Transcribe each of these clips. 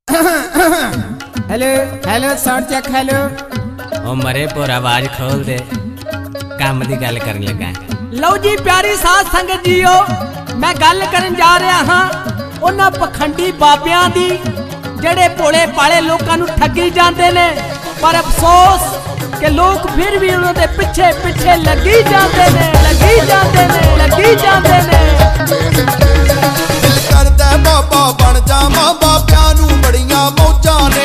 Hello hello sound check hello. ओ मरे पर आवाज खोल दे, काम दी गल करन लगा। लो जी प्यारी साथ संगत जीओ, मैं गल करन जा रहा हाँ उन्हां पखंडी बाबियां दी जेड़े भोले भाले लोकां नूं ठगी जांदे ने, पर अफसोस कि लोग फिर भी उन्हां दे पिछे पिछे लगी जांदे ने, लगी जांदे ने, लगी जांदे ने। दिल करदा बाबा बन जावां, बाबियां नूं बड़ियां मौजां ने।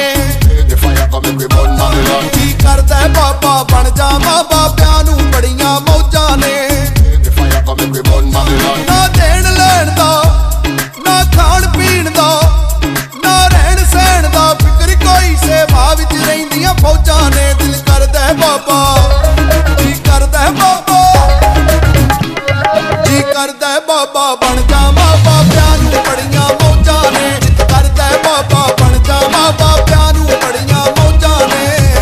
जी करदा बाबा बन जावां, बाबियां नूं बड़ियां मौजां ने। ना देण लैण दा, ना खाण पीण दा, ना रहण सहण दा फिक्र कोई, सेवा विच रहिंदियां फौजां ने। दिल करदा बाबा, जी करदा बाबा, जी करदा बाबा बन जावां, बाबियां नूं बड़ियां मौजां ने। जित करदा बाबा बन जावां, बाबियां नूं बड़ियां मौजां ने।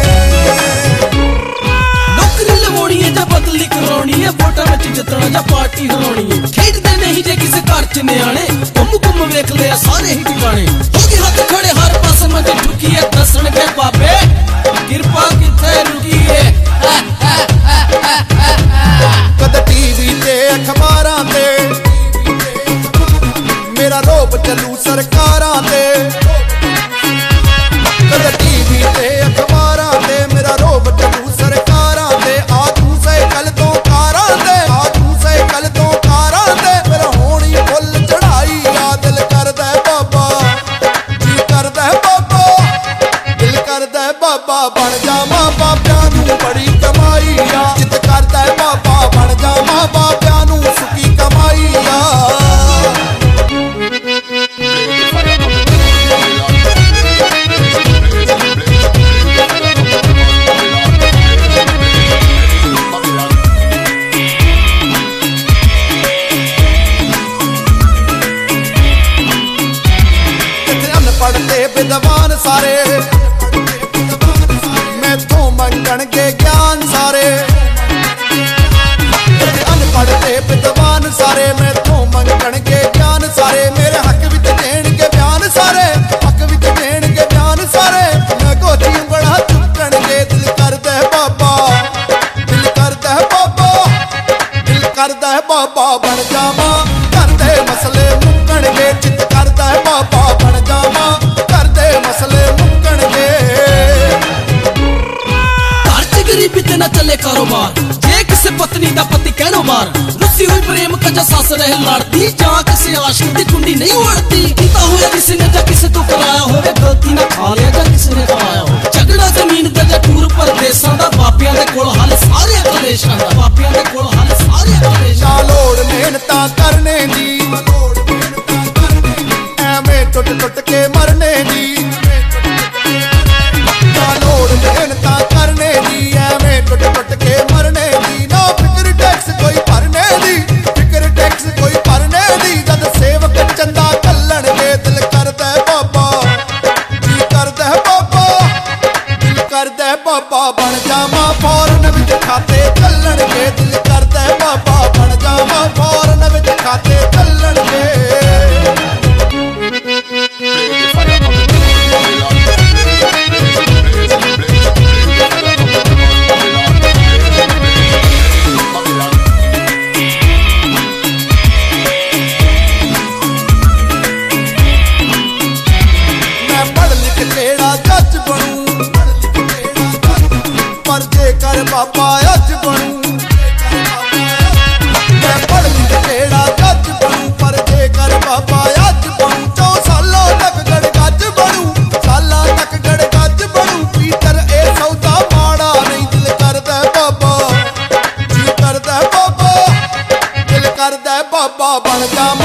नौकरी लवाउणी है जां बदली कराउणी है, वोटां विच जितणा जां पार्टी हराउणी है। खेडदे नहीं जे किसे घर च न्याणे, घुम वेख लिया सारे ही ठिकाने। हो गए हथ खड़े हर पासे मंजे ठुकी है, दसण के बाबे किरपा किथे रुकी है। कद टीवी ते अखबारां ते मेरा रोब चलू सरकारां ते। कद टीवी ते अखबारां ते मेरा रोब चलू सरकारां ते। आ तू साइकल तो कारां ते, आ तू साइकल तो कारां ते, फिर होणी फुल चढ़ाई आ। दिल करदा बाबा, जी करदा बाबा, दिल करदा बाबा बन जावां, बाबियां नूं बड़ी कमाई आ। जित करदा बाबा बन जावां, बाबियां नूं सुखी कमाई आ। पढ़ते विद्वान सारे मैथों मंगणगे ज्ञान सारे। अनपढ़ ते विद्वान सारे मैथों मंगणगे ज्ञान सारे। मेरे हक विच देणगे बयान सारे, हक विच देणगे बयान सारे। मैं गोदी उंगला चुकणगे। दिल करदा बाबा, दिल करदा बाबा, दिल करदा बाबा बन जावां, घर दे मसले मुक्कणगे। जित करदा बाबा बन जावां, घर दे मसले मुक्कणगे। घर च गरीबी ते ना चले कारोबार, जे किसे पत्नी दा पति कहनो बार। रुसी हुई प्रेम कजा सास रह लड़ती, जां किसे आशिक दी कुंडी नहीं उड़ती। कीता होया किसी ने जां किसे तो कराया होवे, गलती ना खा लिया जां किसी ने खवाया हो। झगड़ा जमीन दा जां टूर परदेसां दा, बाबियां दे कोल हल सारे कलेशां दा, बाबियां दे कोल हल सारे कलेशां ना लोड़ मेहनतां करने दी, एवें टुट टुट के मरने दी। ना लोड़ मेहनतां करने दी, एवें टुट टुट के मरने दी। ना फिक्र टैक्स कोई भरने दी, फिक्र टैक्स कोई भरने दी। जद सेवक चंदा घल्लणगे। दिल करदा बाबा, जी करदा बाबा, दिल करदा बाबा बन जावां, फौरन विच खाते चलणगे। दिल करदा बाबा बन जावां, फौरन विच खाते चलणगे। मैं पढ़ लिख केड़ा जज बनूं, पर जेकर बाबा अज बनूं। मैं पढ़ लिख केड़ा जज बनूं, पर जेकर बाबा अज बनूं। 4 सालों तक गड़गज बनूं, सालां तक गड़गज बनूं। पीटर ए सौदा माड़ा नहीं। दिल करदा बाबा, जी करदा बाबा, दिल करदा बाबा बन जावां,